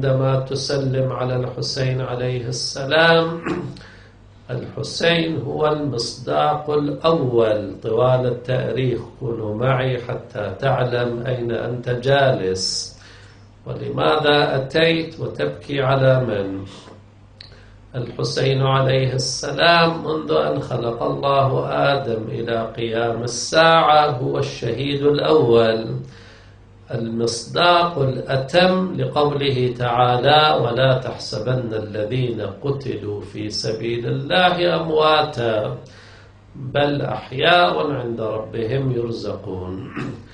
عندما تسلم على الحسين عليه السلام. الحسين هو المصداق الأول طوال التاريخ. كونوا معي حتى تعلم أين أنت جالس. ولماذا أتيت وتبكي على من؟ الحسين عليه السلام منذ أن خلق الله آدم إلى قيام الساعة هو الشهيد الأول، المصداق الأتم لقوله تعالى: ولا تحسبن الذين قتلوا في سبيل الله أمواتا بل أحياء عند ربهم يرزقون.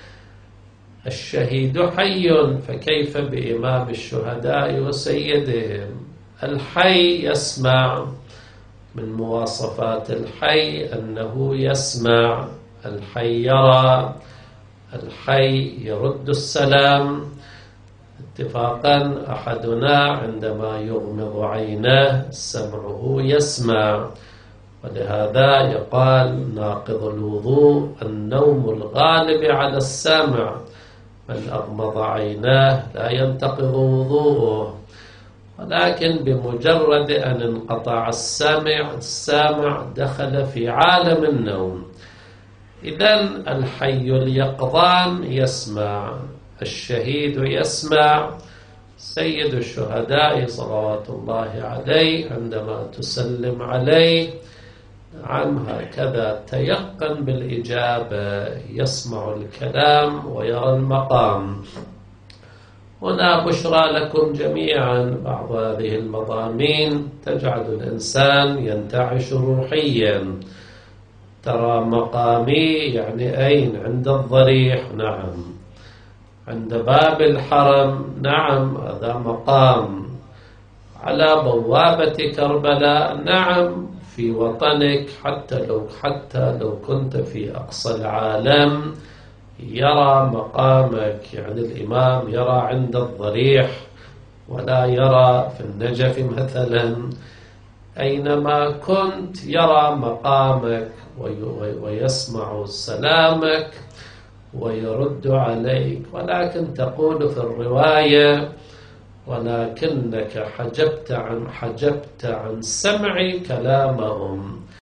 الشهيد حي، فكيف بإمام الشهداء وسيدهم؟ الحي يسمع، من مواصفات الحي أنه يسمع. الحي يرى، الحي يرد السلام. اتفاقا أحدنا عندما يغمض عينه سمعه يسمع، ولهذا يقال ناقض الوضوء النوم الغالب على السمع، من أغمض عيناه لا ينتقض وضوءه. ولكن بمجرد أن انقطع السامع دخل في عالم النوم. إذن الحي اليقظان يسمع، الشهيد يسمع. سيد الشهداء صلوات الله عليه عندما تسلم عليه نعم هكذا تيقن بالإجابة، يسمع الكلام ويرى المقام. هنا بشرى لكم جميعا. بعض هذه المضامين تجعل الإنسان ينتعش روحيا. ترى مقامي يعني أين؟ عند الضريح، نعم. عند باب الحرم، نعم هذا مقام. على بوابة كربلاء، نعم. في وطنك حتى لو كنت في أقصى العالم يرى مقامك. يعني الإمام يرى عند الضريح ولا يرى في النجف مثلا. أينما كنت يرى مقامك ويسمع سلامك ويرد عليك. ولكن تقول في الرواية: ولكنك حجبت عن سمع كلامهم.